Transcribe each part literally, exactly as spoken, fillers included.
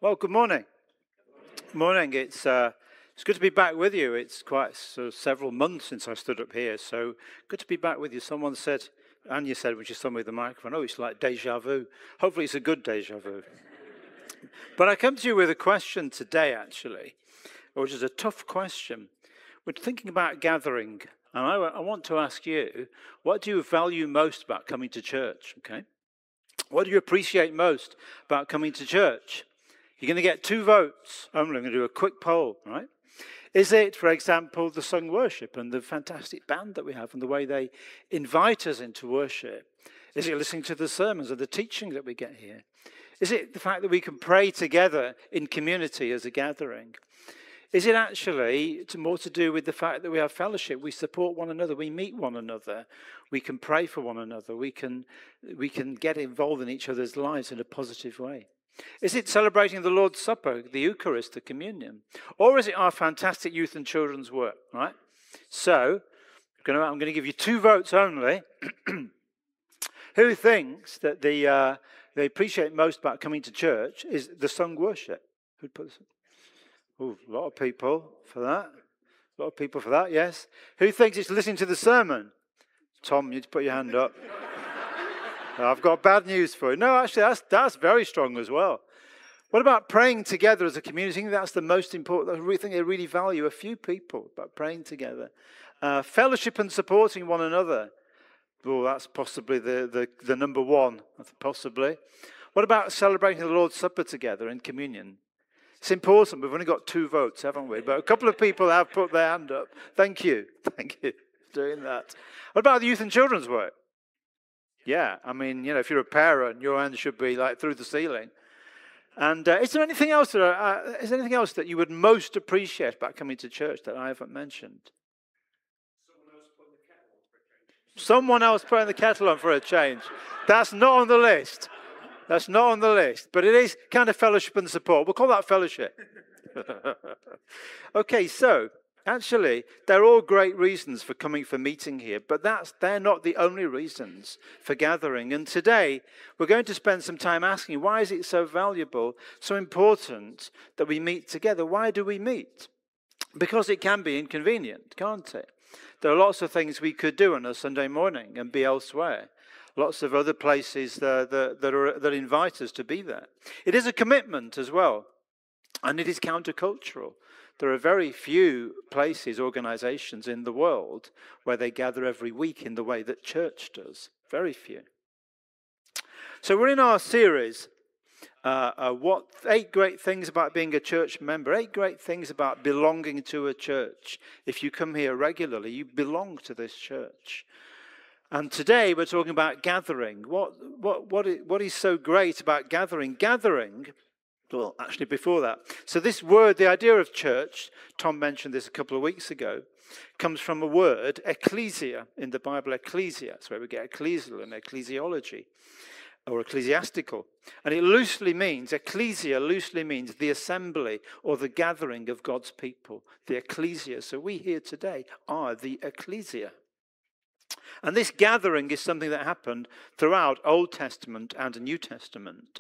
Well, good morning. Morning. It's uh, it's good to be back with you. It's quite sort of several months since I stood up here, so good to be back with you. Someone said, Anya said, when she saw me with the microphone, oh, it's like deja vu. Hopefully it's a good deja vu. But I come to you with a question today, actually, which is a tough question. We're thinking about gathering, and I, I want to ask you, what do you value most about coming to church, okay? What do you appreciate most about coming to church? You're going to get two votes. I'm going to do a quick poll, right? Is it, for example, the sung worship and the fantastic band that we have and the way they invite us into worship? Is it listening to the sermons and the teaching that we get here? Is it the fact that we can pray together in community as a gathering? Is it actually more to do with the fact that we have fellowship, we support one another, we meet one another, we can pray for one another, we can, we can get involved in each other's lives in a positive way? Is it celebrating the Lord's Supper, the Eucharist, the communion? Or is it our fantastic youth and children's work, right? So, I'm going to give you two votes only. Who thinks that the uh, they appreciate most about coming to church is the sung worship? Who'd put this? Oh, a lot of people for that. A lot of people for that, yes. Who thinks it's listening to the sermon? Tom, you need to put your hand up. I've got bad news for you. No, actually, that's, that's very strong as well. What about praying together as a community? I think that's the most important. I think they really value a few people about praying together. Uh, fellowship and supporting one another. Oh, that's possibly the, the, the number one, possibly. What about celebrating the Lord's Supper together in communion? It's important. We've only got two votes, haven't we? But a couple of people have put their hand up. Thank you. Thank you for doing that. What about the youth and children's work? Yeah, I mean, you know, if you're a parent, your hand should be like through the ceiling. And uh, is there anything else that uh, is there anything else that you would most appreciate about coming to church that I haven't mentioned? Someone else putting the kettle on for a change. That's not on the list. That's not on the list, but it is kind of fellowship and support. We'll call that fellowship. Okay, so actually, they're all great reasons for coming for meeting here, but that's they're not the only reasons for gathering. And today, we're going to spend some time asking, why is it so valuable, so important that we meet together? Why do we meet? Because it can be inconvenient, can't it? There are lots of things we could do on a Sunday morning and be elsewhere. Lots of other places that, that, that, are, that invite us to be there. It is a commitment as well, and it is countercultural. There are very few places, organizations in the world where they gather every week in the way that church does. Very few. So we're in our series, uh, uh, what eight great things about being a church member, eight great things about belonging to a church. If you come here regularly, you belong to this church. And today we're talking about gathering. What, what, what, is, what is so great about gathering? Gathering, well, actually before that. So this word, the idea of church, Tom mentioned this a couple of weeks ago, comes from a word, ecclesia, in the Bible, ecclesia. That's where we get ecclesial and ecclesiology, or ecclesiastical. And it loosely means, ecclesia loosely means the assembly or the gathering of God's people, the ecclesia. So we here today are the ecclesia. And this gathering is something that happened throughout Old Testament and New Testament.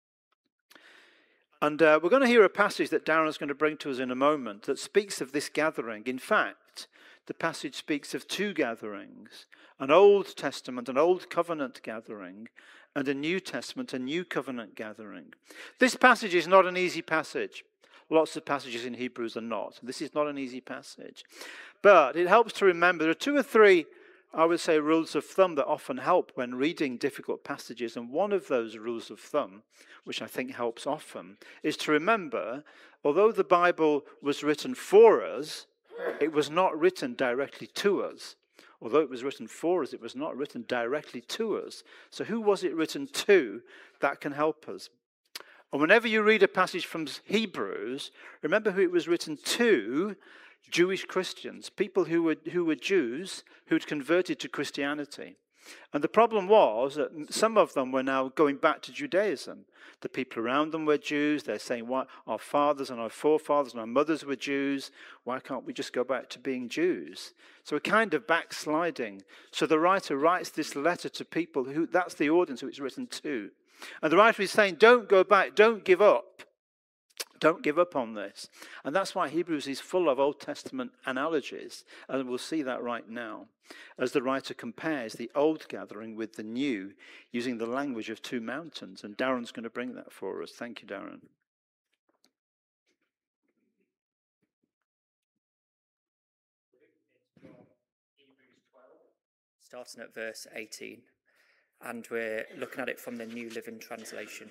And uh, we're going to hear a passage that Darren is going to bring to us in a moment that speaks of this gathering. In fact, the passage speaks of two gatherings, an Old Testament, an Old Covenant gathering, and a New Testament, a New Covenant gathering. This passage is not an easy passage. Lots of passages in Hebrews are not. This is not an easy passage. But it helps to remember there are two or three, I would say, rules of thumb that often help when reading difficult passages. And one of those rules of thumb, which I think helps often, is to remember, although the Bible was written for us, it was not written directly to us. Although it was written for us, it was not written directly to us. So who was it written to? That can help us. And whenever you read a passage from Hebrews, remember who it was written to. Jewish Christians, people who were who were Jews who had converted to Christianity. And the problem was that some of them were now going back to Judaism. The people around them were Jews. They're saying, "Why our fathers and our forefathers and our mothers were Jews. Why can't we just go back to being Jews?" So a kind of backsliding. So the writer writes this letter to people who, that's the audience who it's written to. And the writer is saying, don't go back, don't give up. Don't give up on this. And that's why Hebrews is full of Old Testament analogies, and we'll see that right now, as the writer compares the old gathering with the new, using the language of two mountains. And Darren's going to bring that for us. Thank you, Darren. Starting at verse eighteen, and we're looking at it from the New Living Translation.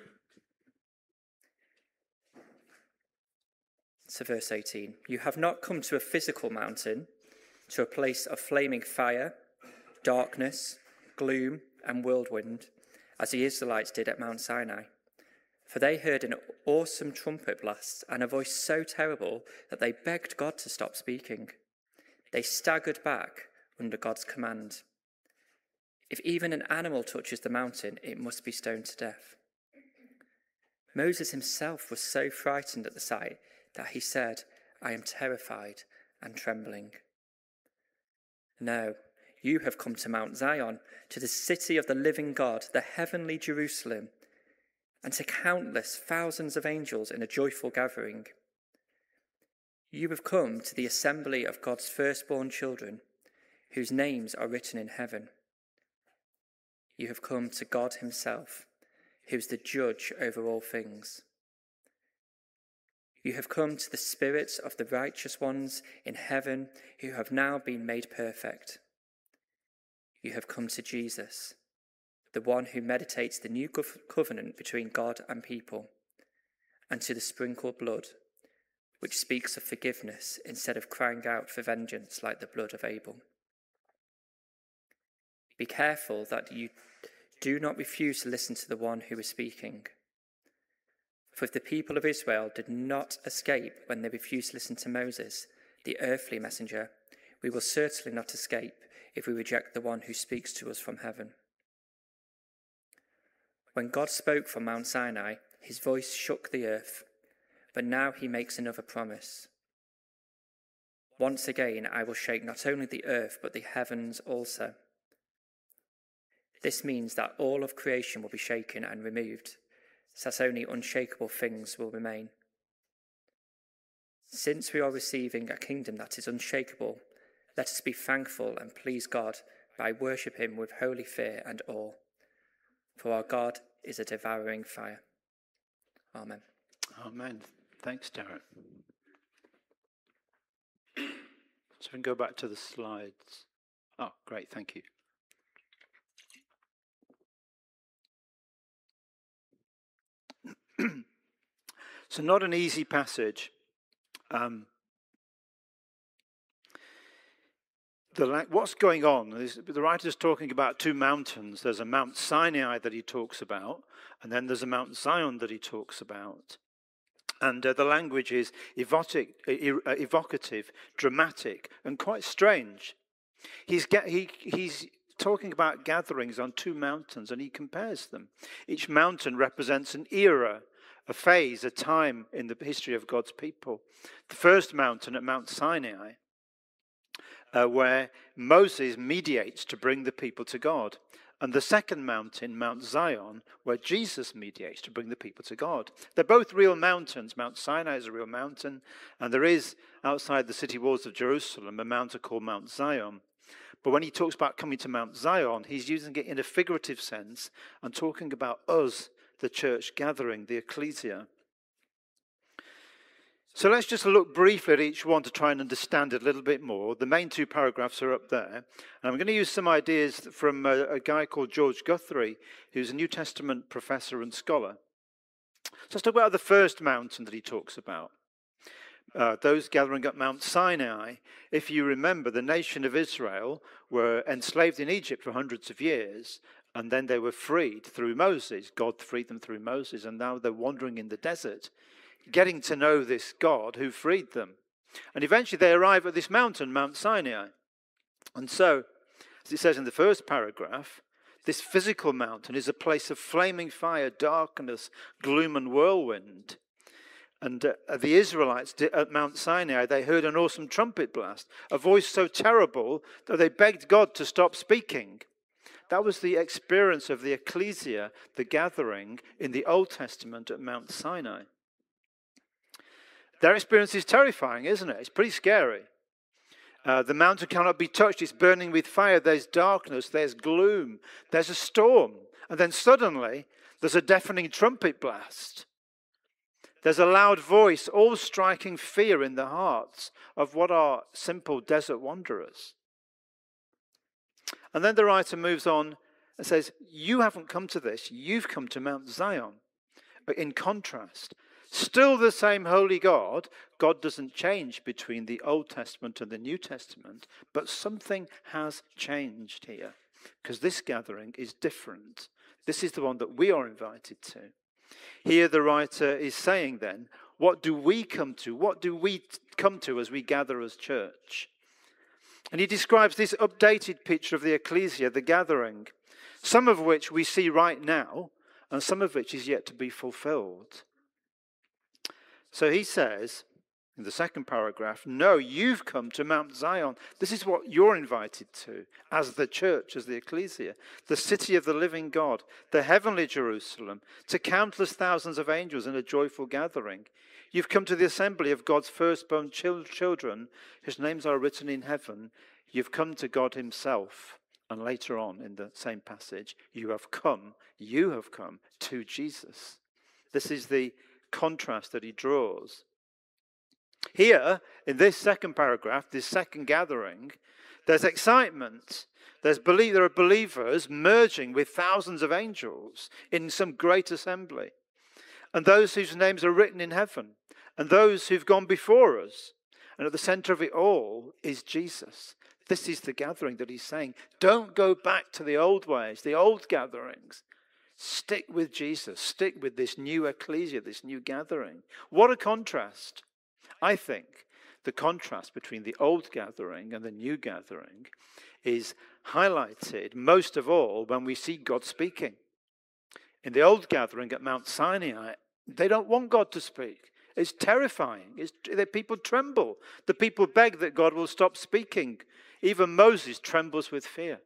So verse eighteen, you have not come to a physical mountain, to a place of flaming fire, darkness, gloom, and whirlwind, as the Israelites did at Mount Sinai. For they heard an awesome trumpet blast and a voice so terrible that they begged God to stop speaking. They staggered back under God's command. If even an animal touches the mountain, it must be stoned to death. Moses himself was so frightened at the sight that he said, I am terrified and trembling. No, you have come to Mount Zion, to the city of the living God, the heavenly Jerusalem, and to countless thousands of angels in a joyful gathering. You have come to the assembly of God's firstborn children, whose names are written in heaven. You have come to God himself, who is the judge over all things. You have come to the spirits of the righteous ones in heaven who have now been made perfect. You have come to Jesus, the one who meditates the new covenant between God and people, and to the sprinkled blood, which speaks of forgiveness instead of crying out for vengeance like the blood of Abel. Be careful that you do not refuse to listen to the one who is speaking. For if the people of Israel did not escape when they refused to listen to Moses, the earthly messenger, we will certainly not escape if we reject the one who speaks to us from heaven. When God spoke from Mount Sinai, his voice shook the earth, but now he makes another promise. Once again, I will shake not only the earth, but the heavens also. This means that all of creation will be shaken and removed, so that only unshakable things will remain. Since we are receiving a kingdom that is unshakable, let us be thankful and please God by worshipping him with holy fear and awe. For our God is a devouring fire. Amen. Amen. Thanks, Darren. So we can go back to the slides. Oh, great, thank you. So not an easy passage. Um, the, what's going on? The writer's talking about two mountains. There's a Mount Sinai that he talks about, and then there's a Mount Zion that he talks about. And uh, the language is evocative, evocative, dramatic, and quite strange. He's, he, he's talking about gatherings on two mountains, and he compares them. Each mountain represents an era, a phase, a time in the history of God's people. The first mountain at Mount Sinai, uh, where Moses mediates to bring the people to God. And the second mountain, Mount Zion, where Jesus mediates to bring the people to God. They're both real mountains. Mount Sinai is a real mountain, and there is, outside the city walls of Jerusalem, a mountain called Mount Zion. But when he talks about coming to Mount Zion, he's using it in a figurative sense and talking about us, the church gathering, the ecclesia. So let's just look briefly at each one to try and understand it a little bit more. The main two paragraphs are up there. And I'm going to use some ideas from a, a guy called George Guthrie, who's a New Testament professor and scholar. So let's talk about the first mountain that he talks about. Uh, those gathering at Mount Sinai. If you remember, the nation of Israel were enslaved in Egypt for hundreds of years, and then they were freed through Moses. God freed them through Moses, and now they're wandering in the desert, getting to know this God who freed them. And eventually they arrive at this mountain, Mount Sinai. And so, as it says in the first paragraph, this physical mountain is a place of flaming fire, darkness, gloom, and whirlwind. And uh, the Israelites did, at Mount Sinai, they heard an awesome trumpet blast, a voice so terrible that they begged God to stop speaking. That was the experience of the ecclesia, the gathering in the Old Testament at Mount Sinai. Their experience is terrifying, isn't it? It's pretty scary. Uh, the mountain cannot be touched. It's burning with fire. There's darkness. There's gloom. There's a storm. And then suddenly, there's a deafening trumpet blast. There's a loud voice, all striking fear in the hearts of what are simple desert wanderers. And then the writer moves on and says, you haven't come to this. You've come to Mount Zion. But in contrast, still the same holy God. God doesn't change between the Old Testament and the New Testament, but something has changed here because this gathering is different. This is the one that we are invited to. Here the writer is saying then, what do we come to? What do we come to as we gather as church? And he describes this updated picture of the ecclesia, the gathering, some of which we see right now and some of which is yet to be fulfilled. So he says, in the second paragraph, no, you've come to Mount Zion. This is what you're invited to as the church, as the ecclesia, the city of the living God, the heavenly Jerusalem, to countless thousands of angels in a joyful gathering. You've come to the assembly of God's firstborn children, whose names are written in heaven. You've come to God himself. And later on in the same passage, you have come, you have come to Jesus. This is the contrast that he draws. Here, in this second paragraph, this second gathering, there's excitement. There's belie- there are believers merging with thousands of angels in some great assembly. And those whose names are written in heaven. And those who've gone before us. And at the center of it all is Jesus. This is the gathering that he's saying. Don't go back to the old ways, the old gatherings. Stick with Jesus. Stick with this new ecclesia, this new gathering. What a contrast. I think the contrast between the old gathering and the new gathering is highlighted most of all when we see God speaking. In the old gathering at Mount Sinai, they don't want God to speak. It's terrifying. It's, the people tremble. The people beg that God will stop speaking. Even Moses trembles with fear.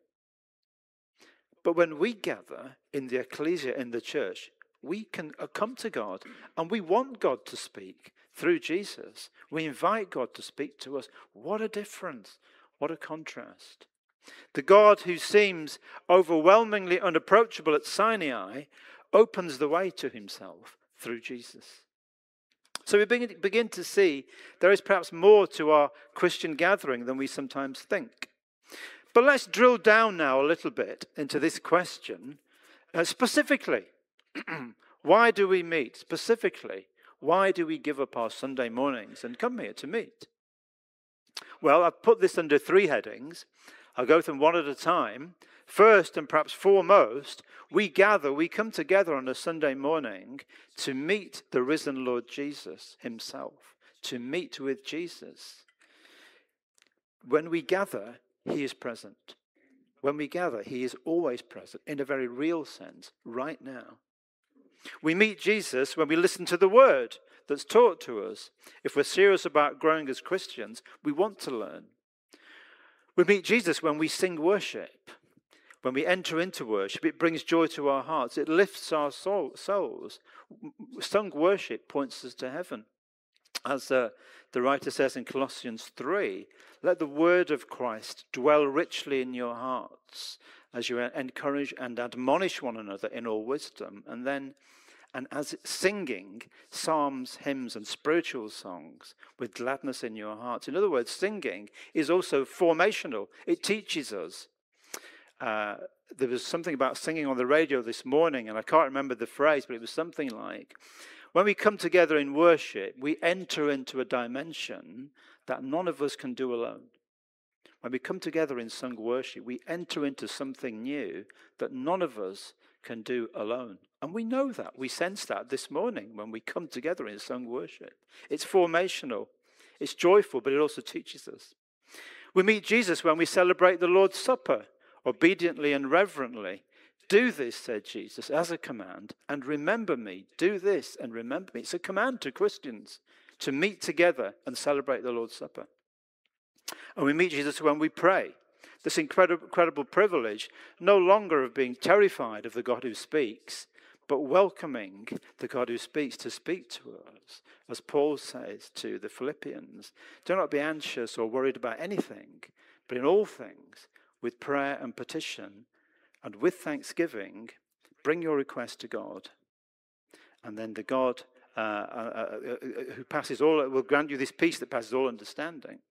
But when we gather in the ecclesia, in the church, we can come to God and we want God to speak through Jesus. We invite God to speak to us. What a difference. What a contrast. The God who seems overwhelmingly unapproachable at Sinai opens the way to himself through Jesus. So we begin, begin to see there is perhaps more to our Christian gathering than we sometimes think. But let's drill down now a little bit into this question. Uh, specifically, why do we meet? Specifically, why do we give up our Sunday mornings and come here to meet? Well, I've put this under three headings. I'll go through them one at a time. First, and perhaps foremost, we gather, we come together on a Sunday morning to meet the risen Lord Jesus himself, to meet with Jesus. When we gather, he is present. When we gather, he is always present in a very real sense, right now. We meet Jesus when we listen to the word that's taught to us. If we're serious about growing as Christians, we want to learn. We meet Jesus when we sing worship. When we enter into worship, it brings joy to our hearts. It lifts our soul, souls. Sung worship points us to heaven. As uh, the writer says in Colossians three, let the word of Christ dwell richly in your hearts as you encourage and admonish one another in all wisdom. And then, and as singing psalms, hymns, and spiritual songs with gladness in your hearts. In other words, singing is also formational. It teaches us. Uh, there was something about singing on the radio this morning, and I can't remember the phrase, but it was something like, when we come together in worship, we enter into a dimension that none of us can do alone. When we come together in sung worship, we enter into something new that none of us can do alone. And we know that. We sense that this morning when we come together in sung worship. It's formational. It's joyful, but it also teaches us. We meet Jesus when we celebrate the Lord's Supper, obediently and reverently. Do this, said Jesus, as a command, and remember me. Do this and remember me. It's a command to Christians to meet together and celebrate the Lord's Supper. And we meet Jesus when we pray. This incredible, incredible privilege, no longer of being terrified of the God who speaks, but welcoming the God who speaks to speak to us. As Paul says to the Philippians, do not be anxious or worried about anything, but in all things, with prayer and petition, and with thanksgiving, bring your request to God. And then the God uh, uh, uh, who passes all, will grant you this peace that passes all understanding.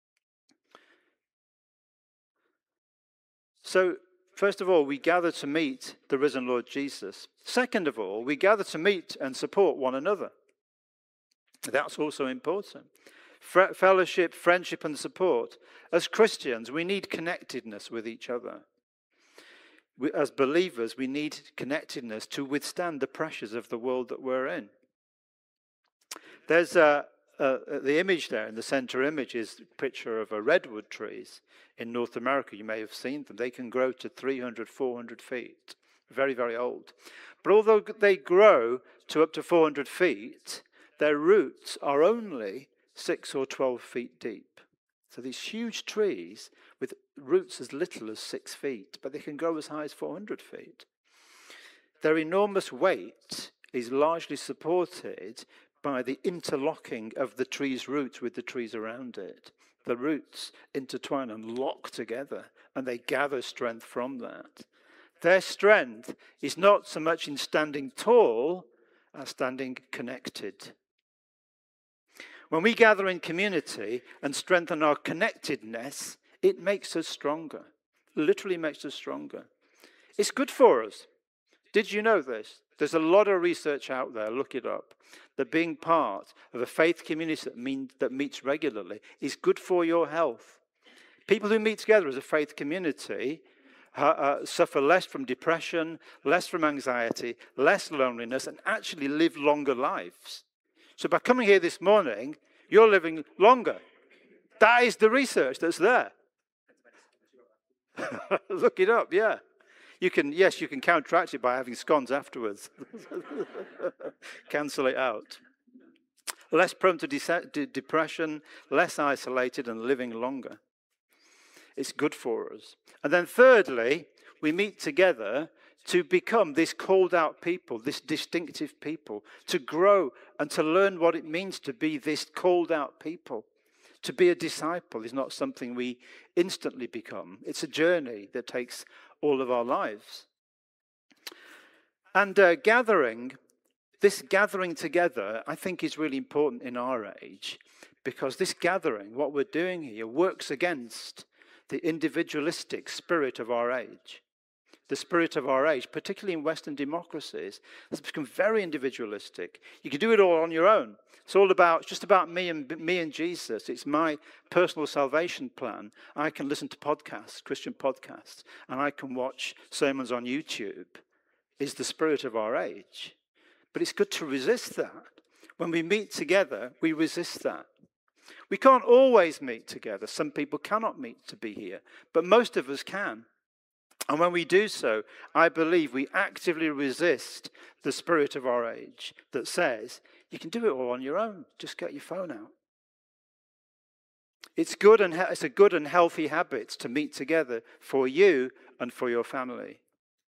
So, first of all, we gather to meet the risen Lord Jesus. Second of all, we gather to meet and support one another. That's also important. F- fellowship, friendship, and support. As Christians, we need connectedness with each other. We, as believers, we need connectedness to withstand the pressures of the world that we're in. There's a, a, the image there in the center image is a picture of a redwood trees in North America. You may have seen them. They can grow to three hundred, four hundred feet. Very, very old. But although they grow to up to four hundred feet, their roots are only six or twelve feet deep. So these huge trees with roots as little as six feet, but they can grow as high as four hundred feet. Their enormous weight is largely supported by the interlocking of the tree's roots with the trees around it. The roots intertwine and lock together, and they gather strength from that. Their strength is not so much in standing tall as standing connected. When we gather in community and strengthen our connectedness, it makes us stronger. Literally makes us stronger. It's good for us. Did you know this? There's a lot of research out there, look it up, that being part of a faith community that, mean, that meets regularly is good for your health. People who meet together as a faith community uh, uh, suffer less from depression, less from anxiety, less loneliness, and actually live longer lives. So by coming here this morning, you're living longer. That is the research that's there. Look it up, yeah. You can, yes, you can counteract it by having scones afterwards. Cancel it out. Less prone to de- de- depression, less isolated, and living longer. It's good for us. And then thirdly, we meet together to become this called out people, this distinctive people, to grow and to learn what it means to be this called out people. To be a disciple is not something we instantly become. It's a journey that takes all of our lives. And uh, gathering, this gathering together, I think is really important in our age, because this gathering, what we're doing here, works against the individualistic spirit of our age. The spirit of our age, particularly in Western democracies, has become very individualistic. You can do it all on your own. It's all about, it's just about me and me and Jesus. It's my personal salvation plan. I can listen to podcasts, Christian podcasts, and I can watch sermons on YouTube. Is the spirit of our age. But it's good to resist that. When we meet together, we resist that. We can't always meet together. Some people cannot meet to be here, but most of us can. And when we do so, I believe we actively resist the spirit of our age that says, you can do it all on your own. Just get your phone out. It's good and he- it's a good and healthy habit to meet together for you and for your family.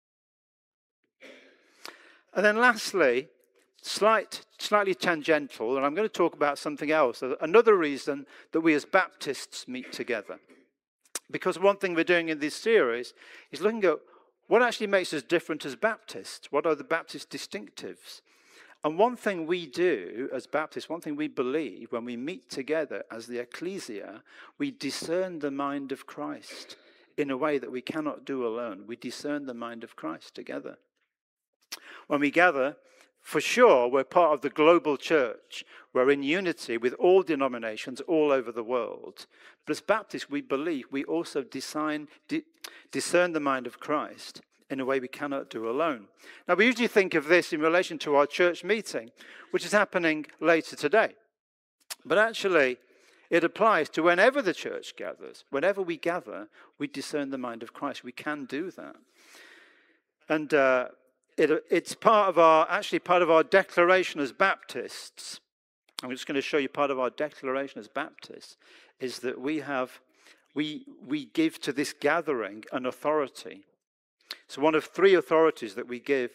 And then lastly, slight, slightly tangential, and I'm going to talk about something else, another reason that we as Baptists meet together. Because one thing we're doing in this series is looking at what actually makes us different as Baptists. What are the Baptist distinctives? And one thing we do as Baptists, one thing we believe when we meet together as the ecclesia, we discern the mind of Christ in a way that we cannot do alone. We discern the mind of Christ together. When we gather, for sure, we're part of the global church. We're in unity with all denominations all over the world. But as Baptists, we believe we also design, di- discern the mind of Christ in a way we cannot do alone. Now, we usually think of this in relation to our church meeting, which is happening later today. But actually, it applies to whenever the church gathers. Whenever we gather, we discern the mind of Christ. We can do that. And uh, It, it's part of our, actually part of our declaration as Baptists. I'm just going to show you part of our declaration as Baptists, is that we have, we, we give to this gathering an authority. So one of three authorities that we give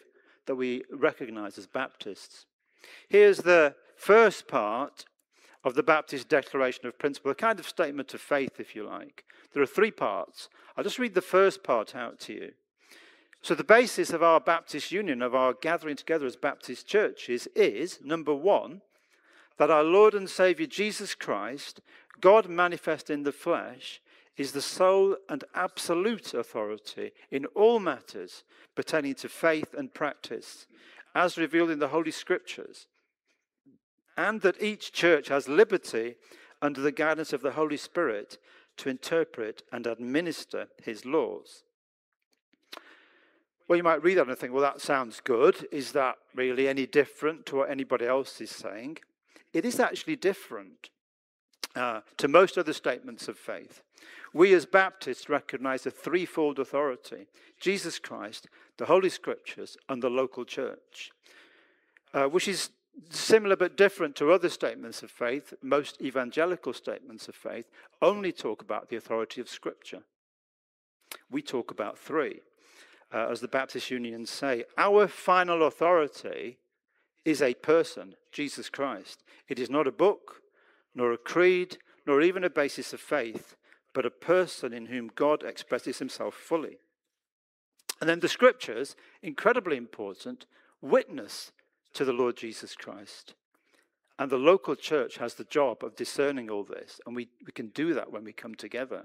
that we recognize as Baptists. Here's the first part of the Baptist Declaration of Principle, a kind of statement of faith, if you like. There are three parts. I'll just read the first part out to you. So the basis of our Baptist union, of our gathering together as Baptist churches, is, number one, that our Lord and Saviour Jesus Christ, God manifest in the flesh, is the sole and absolute authority in all matters pertaining to faith and practice, as revealed in the Holy Scriptures, and that each church has liberty under the guidance of the Holy Spirit to interpret and administer his laws. Well, you might read that and think, well, that sounds good. Is that really any different to what anybody else is saying? It is actually different uh, to most other statements of faith. We as Baptists recognize a threefold authority: Jesus Christ, the Holy Scriptures, and the local church, uh, which is similar but different to other statements of faith. Most evangelical statements of faith only talk about the authority of Scripture. We talk about three. Uh, as the Baptist Union say, our final authority is a person, Jesus Christ. It is not a book, nor a creed, nor even a basis of faith, but a person in whom God expresses himself fully. And then the Scriptures, incredibly important, witness to the Lord Jesus Christ. And the local church has the job of discerning all this, and we, we can do that when we come together.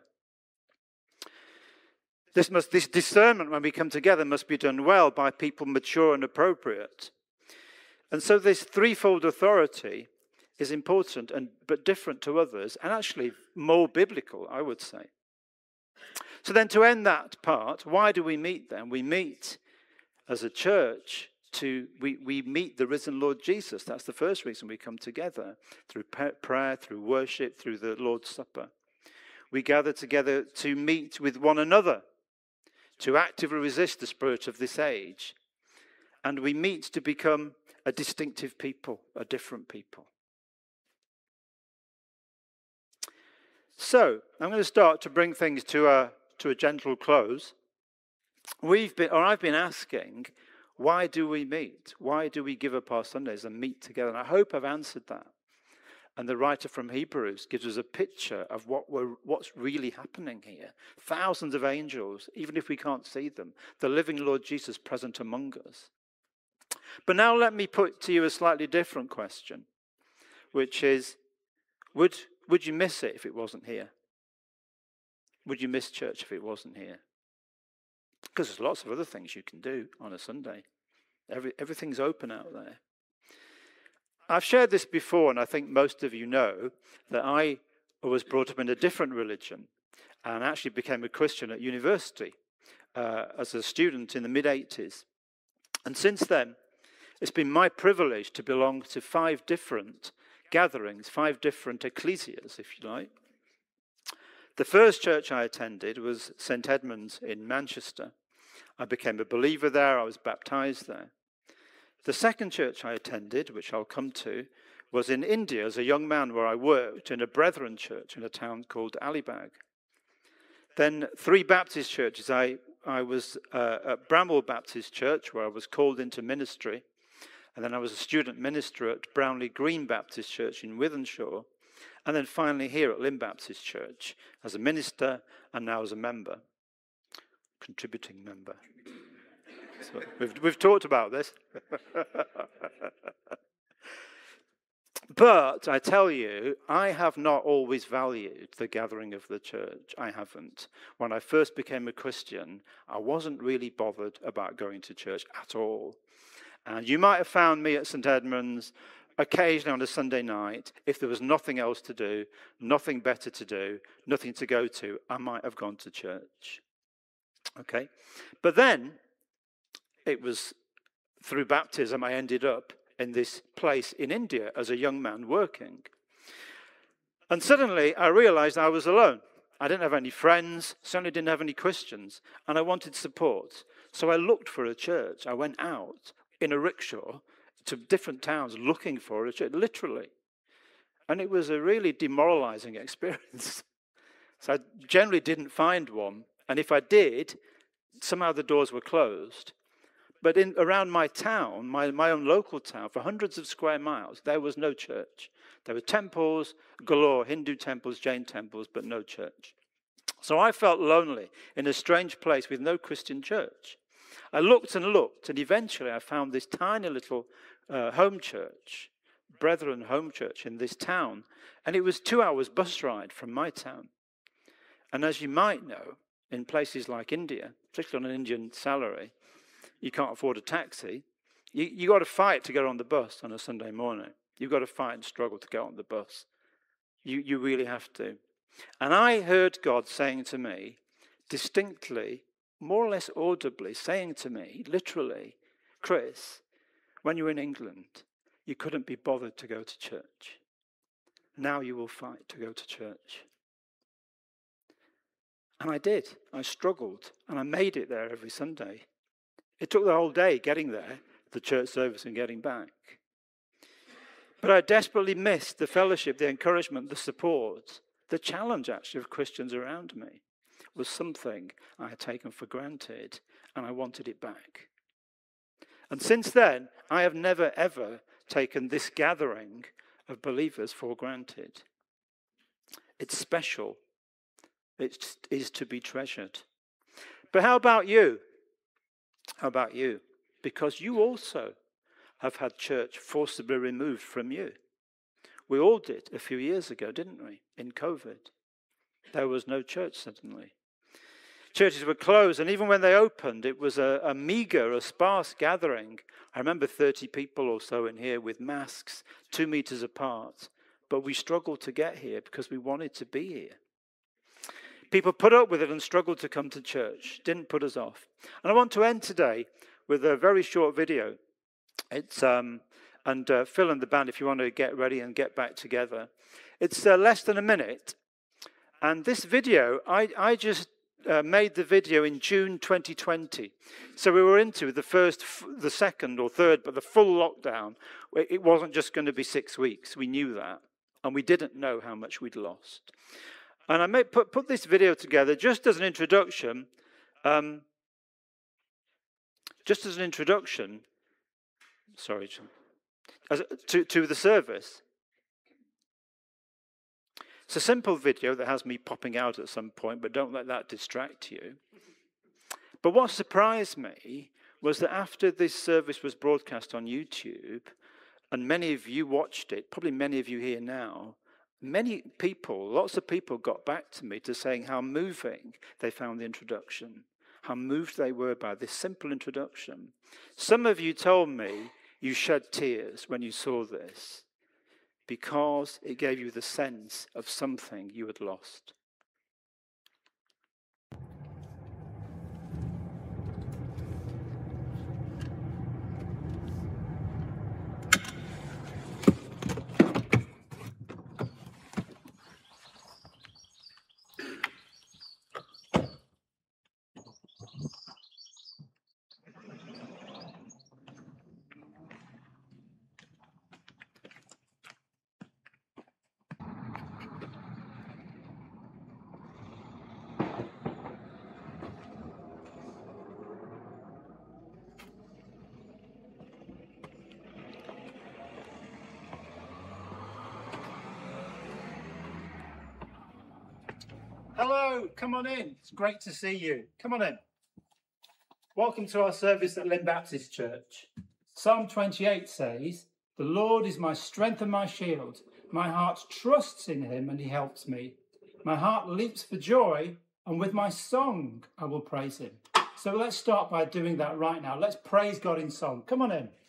This, must, this discernment when we come together must be done well by people mature and appropriate. And so this threefold authority is important, and but different to others, and actually more biblical, I would say. So then to end that part, why do we meet then? We meet as a church to, we, we meet the risen Lord Jesus. That's the first reason we come together, through prayer, through worship, through the Lord's Supper. We gather together to meet with one another, to actively resist the spirit of this age. And we meet to become a distinctive people, a different people. So, I'm going to start to bring things to a, to a gentle close. We've been, or I've been asking, why do we meet? Why do we give up our Sundays and meet together? And I hope I've answered that. And the writer from Hebrews gives us a picture of what we're, what's really happening here. Thousands of angels, even if we can't see them, the living Lord Jesus present among us. But now let me put to you a slightly different question, which is, would, would you miss it if it wasn't here? Would you miss church if it wasn't here? Because there's lots of other things you can do on a Sunday. Every, everything's open out there. I've shared this before, and I think most of you know that I was brought up in a different religion and actually became a Christian at university uh, as a student in the mid eighties. And since then, it's been my privilege to belong to five different gatherings, five different ecclesias, if you like. The first church I attended was Saint Edmund's in Manchester. I became a believer there. I was baptized there. The second church I attended, which I'll come to, was in India as a young man, where I worked in a Brethren church in a town called Alibag. Then three Baptist churches. I, I was uh, at Bramwell Baptist Church, where I was called into ministry. And then I was a student minister at Brownlee Green Baptist Church in Wythenshawe. And then finally here at Lynn Baptist Church as a minister and now as a member, contributing member. So we've, we've talked about this. But I tell you, I have not always valued the gathering of the church. I haven't. When I first became a Christian, I wasn't really bothered about going to church at all. And you might have found me at Saint Edmund's occasionally on a Sunday night. If there was nothing else to do, nothing better to do, nothing to go to, I might have gone to church. Okay? But then, it was through baptism I ended up in this place in India as a young man working. And suddenly I realized I was alone. I didn't have any friends, certainly didn't have any Christians, and I wanted support. So I looked for a church. I went out in a rickshaw to different towns looking for a church, literally. And it was a really demoralizing experience. So I generally didn't find one. And if I did, somehow the doors were closed. But in around my town, my, my own local town, for hundreds of square miles, there was no church. There were temples galore, Hindu temples, Jain temples, but no church. So I felt lonely in a strange place with no Christian church. I looked and looked, and eventually I found this tiny little uh, home church, Brethren Home Church in this town, and it was two hours bus ride from my town. And as you might know, in places like India, particularly on an Indian salary, you can't afford a taxi. You, you got to fight to get on the bus on a Sunday morning. You've got to fight and struggle to get on the bus. You, you really have to. And I heard God saying to me, distinctly, more or less audibly, saying to me, literally, Chris, when you're in England, you couldn't be bothered to go to church. Now you will fight to go to church. And I did. I struggled, and I made it there every Sunday. It took the whole day getting there, the church service, and getting back. But I desperately missed the fellowship, the encouragement, the support, the challenge, actually, of Christians around me was something I had taken for granted, and I wanted it back. And since then, I have never, ever taken this gathering of believers for granted. It's special. It is to be treasured. But how about you? How about you? Because you also have had church forcibly removed from you. We all did a few years ago, didn't we? In COVID. There was no church suddenly. Churches were closed, and even when they opened, it was a, a meager, a sparse gathering. I remember thirty people or so in here with masks, two meters apart. But we struggled to get here because we wanted to be here. People put up with it and struggled to come to church. Didn't put us off. And I want to end today with a very short video. It's um, and uh, Phil and the band, if you want to get ready and get back together. It's uh, less than a minute. And this video, I, I just uh, made the video in June twenty twenty. So we were into the first, the second or third, but the full lockdown. It wasn't just going to be six weeks. We knew that. And we didn't know how much we'd lost. And I may put, put this video together just as an introduction, um, just as an introduction, sorry, as, to, to the service. It's a simple video that has me popping out at some point, but don't let that distract you. But what surprised me was that after this service was broadcast on YouTube, and many of you watched it, probably many of you here now, many people, lots of people got back to me to saying how moving they found the introduction, how moved they were by this simple introduction. Some of you told me you shed tears when you saw this because it gave you the sense of something you had lost. Hello, come on in. It's great to see you. Come on in. Welcome to our service at Lynn Baptist Church. Psalm twenty-eight says, "The Lord is my strength and my shield. My heart trusts in him and he helps me. My heart leaps for joy, and with my song I will praise him." So let's start by doing that right now. Let's praise God in song. Come on in.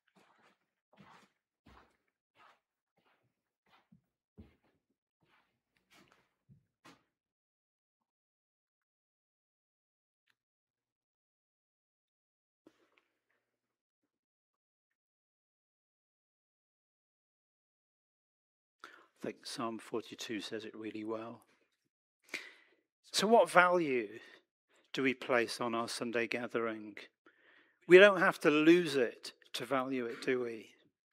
I think Psalm forty-two says it really well. So what value do we place on our Sunday gathering? We don't have to lose it to value it, do we?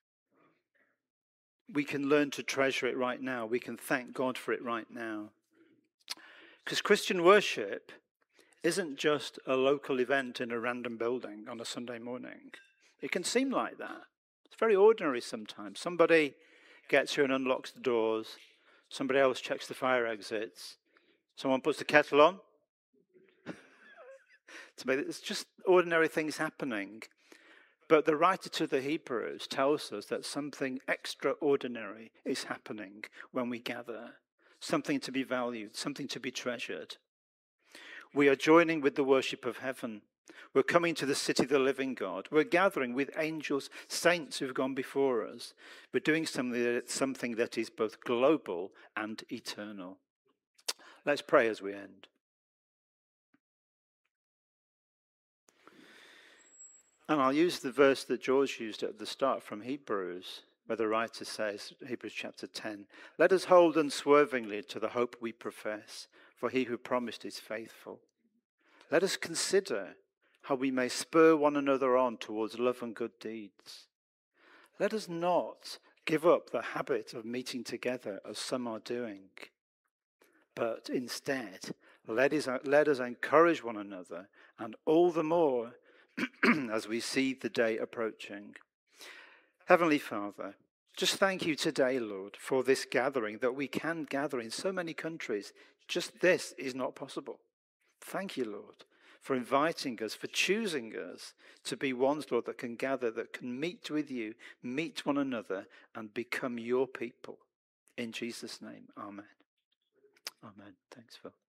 We can learn to treasure it right now. We can thank God for it right now. Because Christian worship isn't just a local event in a random building on a Sunday morning. It can seem like that. It's very ordinary sometimes. Somebody gets here and unlocks the doors. Somebody else checks the fire exits. Someone puts the kettle on. It's just ordinary things happening. But the writer to the Hebrews tells us that something extraordinary is happening when we gather. Something to be valued, something to be treasured. We are joining with the worship of heaven. We're coming to the city of the living God. We're gathering with angels, saints who've gone before us. We're doing something that, something that is both global and eternal. Let's pray as we end. And I'll use the verse that George used at the start from Hebrews, where the writer says, Hebrews chapter ten, let us hold unswervingly to the hope we profess, for he who promised is faithful. Let us consider how we may spur one another on towards love and good deeds. Let us not give up the habit of meeting together as some are doing, but instead let us, let us encourage one another, and all the more as we see the day approaching. Heavenly Father, just thank you today, Lord, for this gathering that we can gather in so many countries. Just this is not possible. Thank you, Lord, for inviting us, for choosing us to be ones, Lord, that can gather, that can meet with you, meet one another, and become your people. In Jesus' name, amen. Amen. Thanks, Phil.